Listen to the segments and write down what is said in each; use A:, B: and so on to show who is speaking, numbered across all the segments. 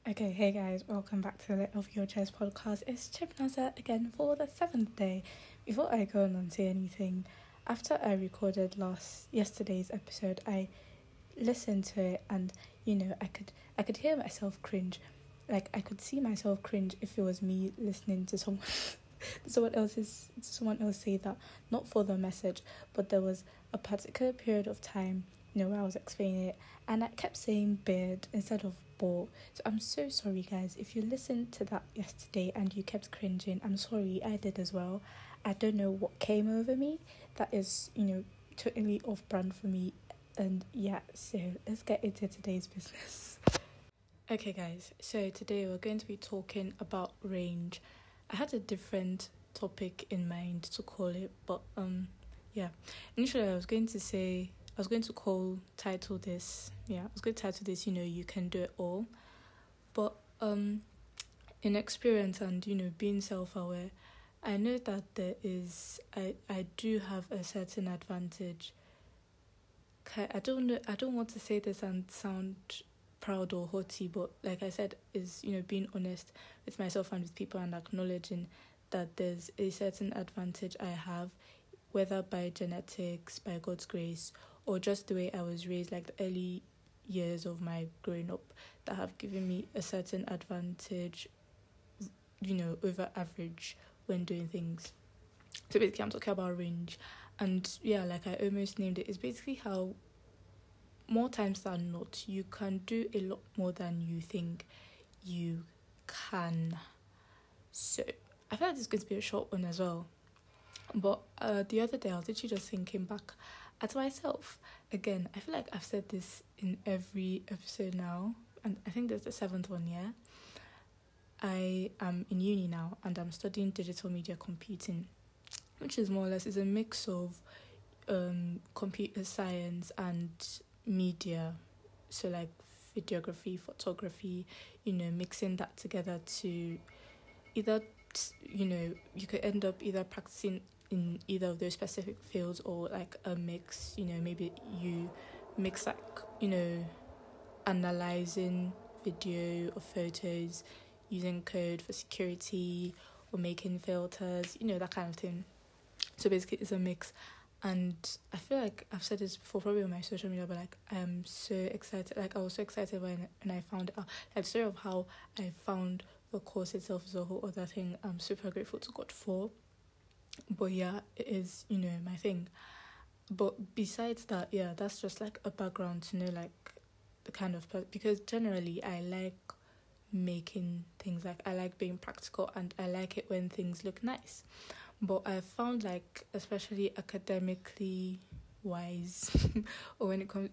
A: Okay, hey guys, welcome back to the Let Of Your Chairs podcast. It's Chip Nazar again for the seventh day. Before I go on and say anything, after I recorded yesterday's episode, I listened to it and I could hear myself cringe. Like I could see myself cringe if it was me listening to someone someone else say that, not for the message, but there was a particular period of time, where I was explaining it and I kept saying beard instead of ball. So I'm so sorry guys. If you listened to that yesterday and you kept cringing, I'm sorry, I did as well. I don't know what came over me that is, totally off brand for me. And yeah, so let's get into today's business. Okay guys, so today we're going to be talking about range. I had a different topic in mind to call it, but initially I was going to title this, you can do it all. But in experience and being self-aware, I know that I do have a certain advantage. I don't want to say this and sound proud or haughty, but like I said, is being honest with myself and with people and acknowledging that there's a certain advantage I have, whether by genetics, by God's grace, or just the way I was raised, like the early years of my growing up, that have given me a certain advantage, over average when doing things. So basically I'm talking about range. And yeah, like I almost named it, it's basically how more times than not you can do a lot more than you think you can. So I feel like this is going to be a short one as well. But the other day I was literally just thinking back at myself. Again, I feel like I've said this in every episode now, and I think there's the seventh one, yeah? I am in uni now and I'm studying digital media computing, which is more or less is a mix of computer science and media, so like videography, photography, mixing that together to either, you could end up either practicing in either of those specific fields or like a mix, maybe you mix like, analyzing video or photos, using code for security or making filters, that kind of thing. So basically it's a mix. And I feel like I've said this before, probably on my social media, but like I am so excited. Like I was so excited when I found it out. Like the story of how I found the course itself is a whole other thing. I'm super grateful to God for. But yeah, it is, my thing. But besides that, yeah, that's just like a background to know like the kind of because generally I like making things, like I like being practical and I like it when things look nice. But I found like, especially academically wise, or when it comes,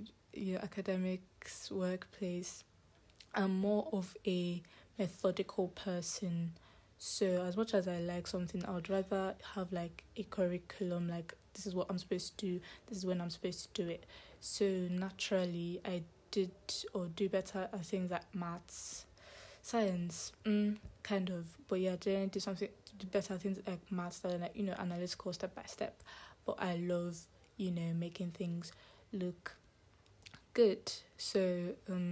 A: academics, workplace, I'm more of a methodical person. So as much as I like something, I would rather have like a curriculum, like this is what I'm supposed to do, this is when I'm supposed to do it. So naturally, I did or do better at things like maths, science, kind of, but yeah, generally do better things like maths that are like, analytical step by step. But I love, making things look good. So,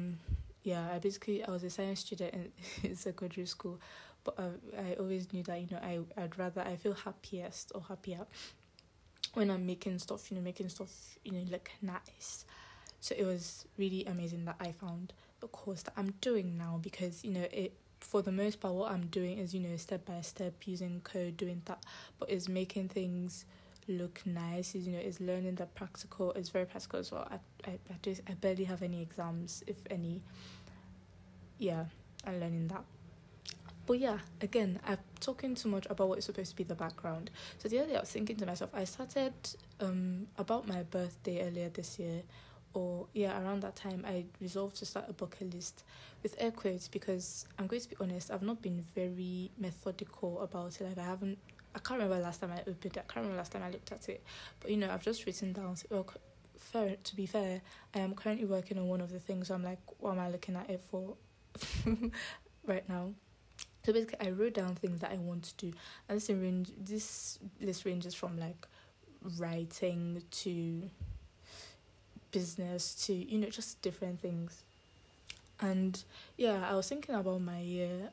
A: I was a science student in secondary school, but I always knew that, I feel happiest or happier when I'm making stuff, look nice. So it was really amazing that I found the course that I'm doing now, because it, for the most part, what I'm doing is step by step, using code, doing that, but is making things look nice. Is learning the practical. It's very practical as well. I barely have any exams, if any. Yeah, I'm learning that. But yeah, again, I'm talking too much about what is supposed to be the background. So the other day I was thinking to myself, I started about my birthday earlier this year, or around that time, I resolved to start a bucket list with air quotes, because I'm going to be honest, I've not been very methodical about it. Like I can't remember last time I opened it, I can't remember last time I looked at it, but I've just written down, to be fair, I am currently working on one of the things, so I'm like, what am I looking at it for right now? So basically I wrote down things that I want to do, and this list ranges from like writing to business to just different things. And yeah, I was thinking about my year.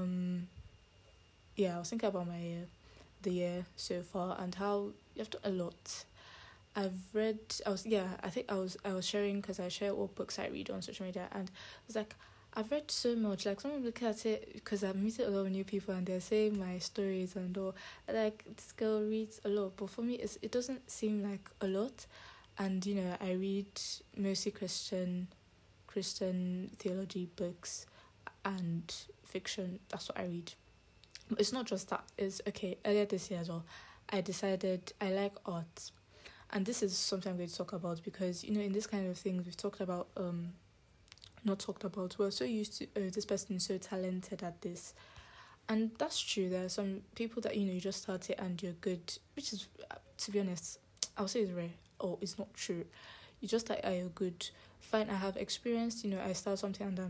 A: I was thinking about my year, the year so far, and how you've done a lot. I've read. I think I was sharing because I share what books I read on social media, and I was like, I've read so much. Like someone look at it because I've met a lot of new people, and they're saying my stories and all. Like this girl reads a lot, but for me, it doesn't seem like a lot. And I read mostly Christian theology books and fiction. That's what I read. But it's not just that. It's okay. Earlier this year as well, I decided I like art, and this is something I'm going to talk about because in this kind of things we've talked about. Not talked about. We're so used to this person is so talented at this, and that's true. There are some people that you just start it and you're good, which is to be honest, I'll say it's rare or it's not true. You just start you're good. Fine, I have experienced. I start something and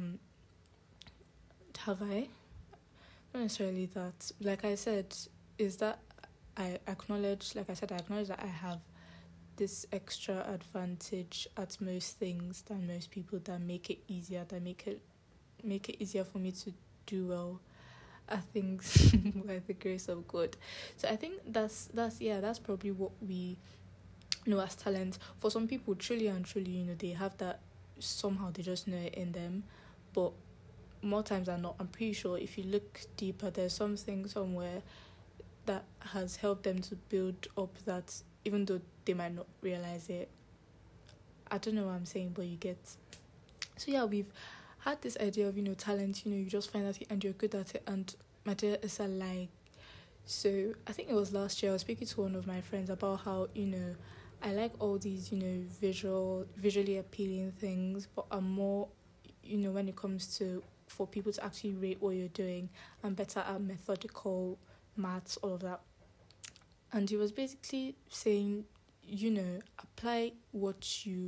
A: have I? Not necessarily that. Like I said, is that I acknowledge. Like I said, I acknowledge that I have this extra advantage at most things than most people that make it easier, that make it easier for me to do well at things by the grace of God. So I think that's probably what we know as talent. For some people, truly and truly, they have that somehow, they just know it in them. But more times than not, I'm pretty sure if you look deeper, there's something somewhere that has helped them to build up that, even though they might not realize it. I don't know what I'm saying, but you get. So yeah, we've had this idea of talent. You just find out and you're good at it, and my dear, it's a lie. So I think it was last year I was speaking to one of my friends about how I like all these visually appealing things, but I'm more when it comes to for people to actually rate what you're doing, I'm better at methodical maths, all of that. And he was basically saying, apply what you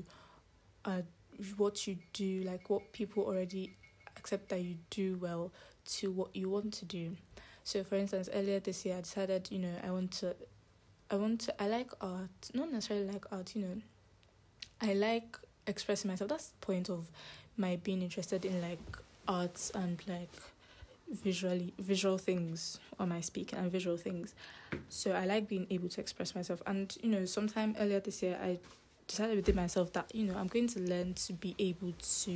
A: do, like what people already accept that you do well, to what you want to do. So for instance, earlier this year I decided, I like art, not necessarily like art, I like expressing myself. That's the point of my being interested in like arts and like visual things on my speaking and visual things. So I like being able to express myself. And sometime earlier this year I decided within myself that I'm going to learn to be able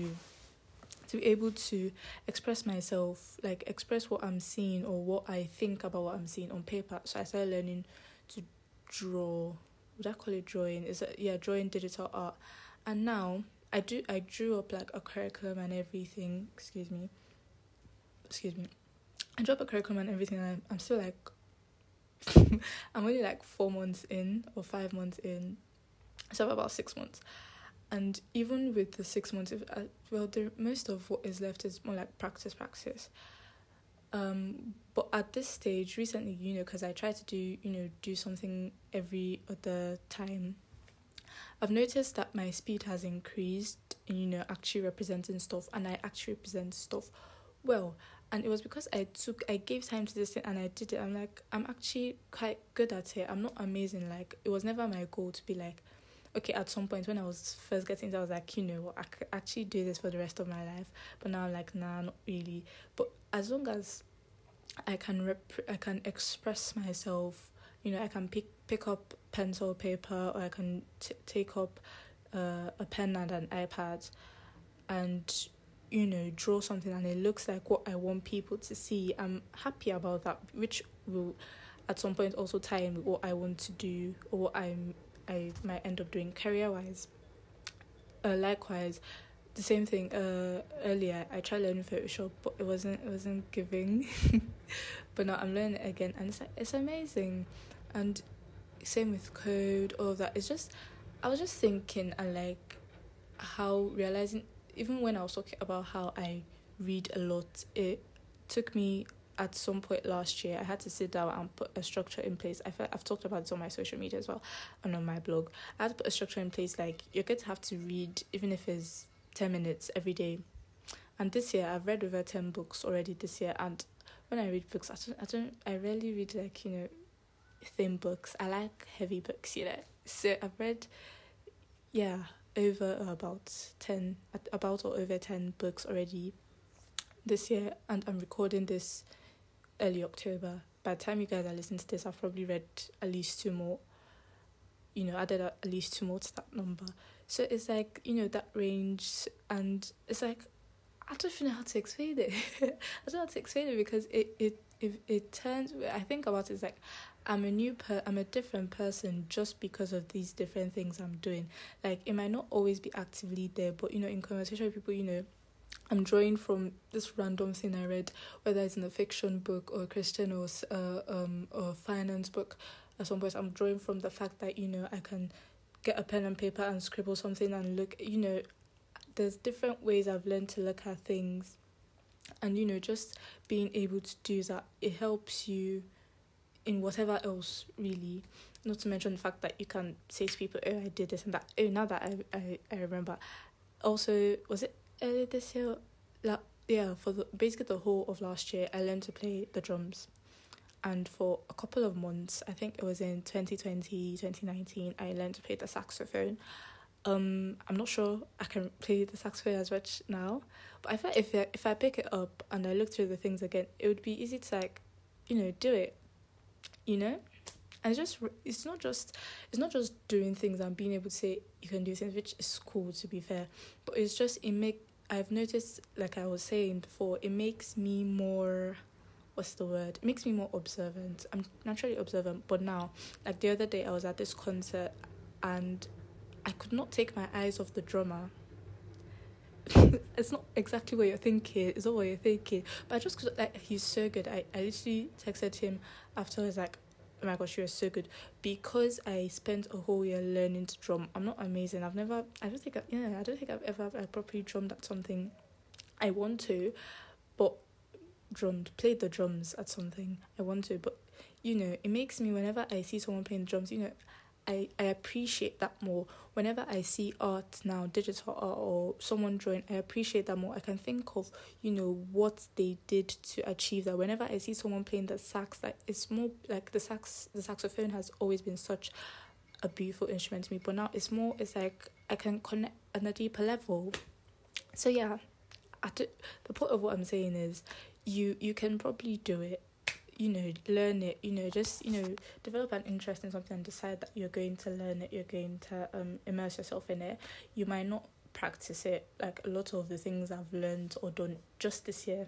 A: to express myself, like express what I'm seeing or what I think about what I'm seeing on paper. So I started learning to draw. Would I call it drawing? Drawing digital art. And now I drew up like a curriculum and everything. Excuse me. I drew up a curriculum and everything, and I'm still like I'm only like 4 months in or 5 months in. So about 6 months. And even with the 6 months, most of what is left is more like practice. But at this stage, recently, because I try to do something every other time, I've noticed that my speed has increased in, actually representing stuff, and I actually represent stuff well. And it was because I gave time to this thing and I did it. I'm like, I'm actually quite good at it. I'm not amazing. Like, it was never my goal to be like, okay, at some point when I was first getting into it, I was like, I could actually do this for the rest of my life. But now I'm like, nah, not really. But as long as I can I can express myself, I can pick up pencil, paper, or I can take up a pen and an iPad and draw something and it looks like what I want people to see. I'm happy about that, which will at some point also tie in with what I want to do or what I might end up doing career-wise. Likewise, the same thing. Earlier I tried learning Photoshop, but it wasn't giving. But now I'm learning it again, and it's amazing. And same with code, all of that. I was just thinking and like how realizing. Even when I was talking about how I read a lot, it took me at some point last year, I had to sit down and put a structure in place. I've talked about this on my social media as well and on my blog. I had to put a structure in place, like you're going to have to read, even if it's 10 minutes every day. And this year, I've read over 10 books already this year. And when I read books, I rarely read like, thin books. I like heavy books, So I've read, about or over 10 books already this year, and I'm recording this early October. By the time you guys are listening to this, I've probably read at least two more, added at least two more to that number. So it's like, that range, and it's like, I don't even know how to explain it. I don't know how to explain it because it turns, I think about it, it's like, I'm a different person just because of these different things I'm doing. Like, it might not always be actively there, but, in conversation with people, I'm drawing from this random thing I read, whether it's in a fiction book or a Christian or a finance book. At some point, I'm drawing from the fact that, I can get a pen and paper and scribble something and look, there's different ways I've learned to look at things. And, just being able to do that, it helps you in whatever else, really. Not to mention the fact that you can say to people, oh, I did this and that. Oh, now that I remember. Also, was it earlier this year? For basically the whole of last year, I learned to play the drums. And for a couple of months, I think it was in 2020, 2019, I learned to play the saxophone. I'm not sure I can play the saxophone as much now, but I feel like if I pick it up and I look through the things again, it would be easy to do it, and it's not just doing things and being able to say you can do things, which is cool, to be fair, but it's just I've noticed, like I was saying before, it makes me more, what's the word? It makes me more observant. I'm naturally observant, but now, like the other day, I was at this concert and I could not take my eyes off the drummer. It's not exactly what you're thinking. It's not what you're thinking. But I just could, he's so good. I literally texted him afterwards, like, oh my gosh, you're so good. Because I spent a whole year learning to drum. I'm not amazing. I don't think I've ever properly drummed at something I want to, but played the drums at something I want to. But, it makes me, whenever I see someone playing the drums, I appreciate that more. Whenever I see art now, digital art or someone drawing, I appreciate that more. I can think of, what they did to achieve that. Whenever I see someone playing the sax, it's more like the saxophone has always been such a beautiful instrument to me, but now it's like I can connect on a deeper level. So yeah, the point of what I'm saying is you can probably do it. Learn it, just, develop an interest in something and decide that you're going to learn it, you're going to immerse yourself in it. You might not practice it, like a lot of the things I've learned or done just this year.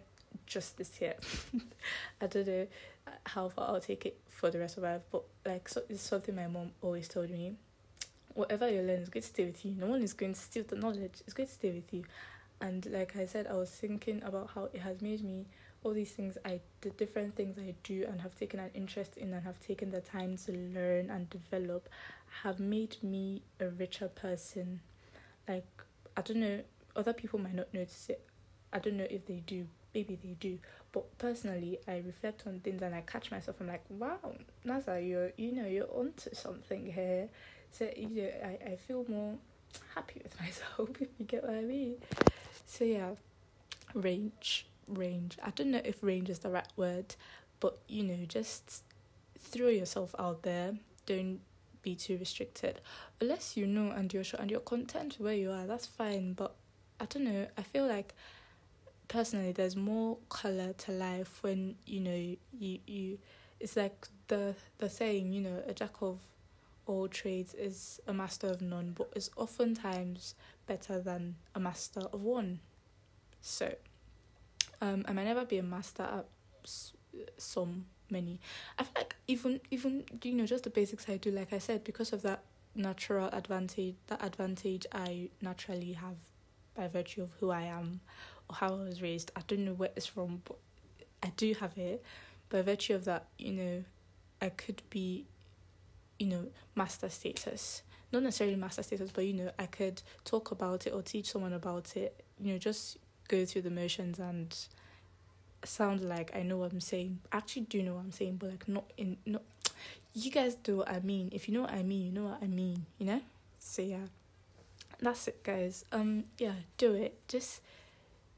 A: I don't know how far I'll take it for the rest of my life, but it's something my mom always told me. Whatever you learn is going to stay with you. No one is going to steal the knowledge. It's going to stay with you. And like I said, I was thinking about how it has made me, all these things, the different things I do and have taken an interest in and have taken the time to learn and develop, have made me a richer person. Like, I don't know, other people might not notice it. I don't know if they do. Maybe they do. But personally, I reflect on things and I catch myself. I'm like, wow, Naza, you're onto something here. So, I feel more happy with myself, if you get what I mean. So yeah, range. I don't know if range is the right word, but just throw yourself out there. Don't be too restricted. Unless you know and you're sure and you're content where you are, that's fine. But I don't know, I feel like personally there's more colour to life when you it's like the saying, a jack of all trades is a master of none, but it's oftentimes better than a master of one. So I might never be a master at many. I feel like even just the basics I do, like I said, because of that natural advantage, I naturally have by virtue of who I am or how I was raised. I don't know where it's from, but I do have it. By virtue of that, I could be, master status. Not necessarily master status, but I could talk about it or teach someone about it. Just go through the motions and sound like I know what I'm saying. I actually do know what I'm saying, but not you guys do what I mean. If you know what I mean, you know what I mean, So yeah, that's it, guys. Yeah, do it. Just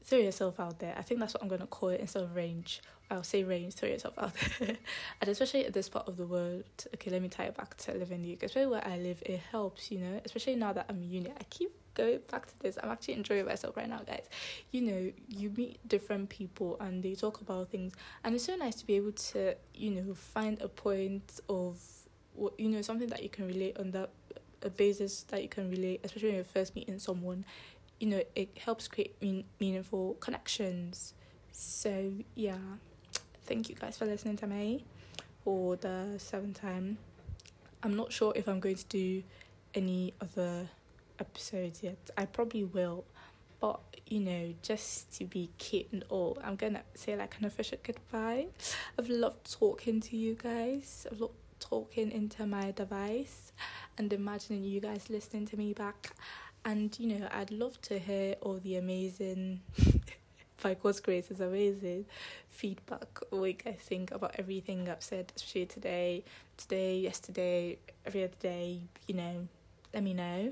A: throw yourself out there. I think that's what I'm gonna call it instead of range. I'll say range, throw yourself out there. And especially at this part of the world, okay, let me tie it back to living in the UK. Especially where I live, it helps, you know, especially now that I'm in uni. I keep going back to this. I'm actually enjoying myself right now, guys. You know, you meet different people and they talk about things, and it's so nice to be able to, you know, find a point of, you know, something that you can relate on, that a basis that you can relate, especially when you're first meeting someone. You know, it helps create meaningful connections. So yeah, thank you guys for listening to me for the 7th time. I'm not sure if I'm going to do any other episodes yet. I probably will, but you know, just to be cute and all, I'm gonna say like an official goodbye. I've loved talking to you guys. I've loved talking into my device and imagining you guys listening to me back. And you know, I'd love to hear all the amazing by God's grace is amazing feedback, what you guys think about everything I've said, especially today, yesterday, every other day. You know, let me know.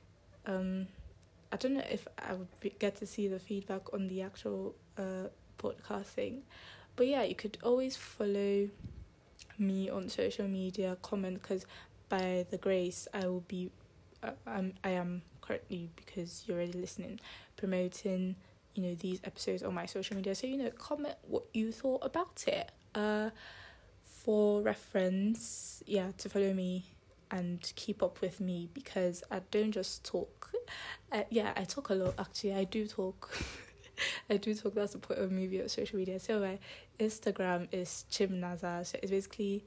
A: I don't know if I would get to see the feedback on the actual podcast thing, but yeah, you could always follow me on social media, comment, because by the grace I will be I am currently, because you're already listening, promoting, you know, these episodes on my social media. So, you know, comment what you thought about it. For reference, yeah, to follow me and keep up with me, because I don't just talk. I talk a lot, actually. I do talk. I do talk. That's the point of me on social media. So my Instagram is Chimnaza. So it's basically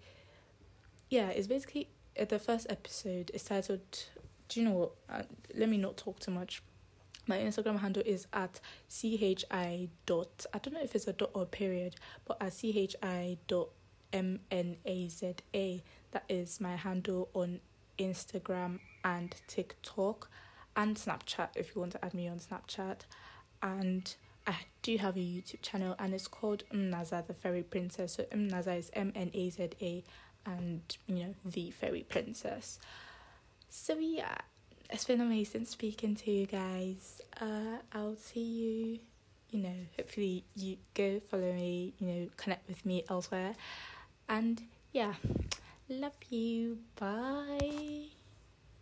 A: the first episode is titled, do you know what? Let me not talk too much. My Instagram handle is at CHI dot, I don't know if it's a dot or a period, but at CHI dot MNAZA. That is my handle on Instagram and TikTok and Snapchat, if you want to add me on Snapchat. And I do have a YouTube channel, and it's called Mnaza the Fairy Princess. So Mnaza is MNAZA, and you know, the Fairy Princess. So yeah, it's been amazing speaking to you guys. I'll see you, you know, hopefully you go follow me, you know, connect with me elsewhere. And yeah, love you. Bye.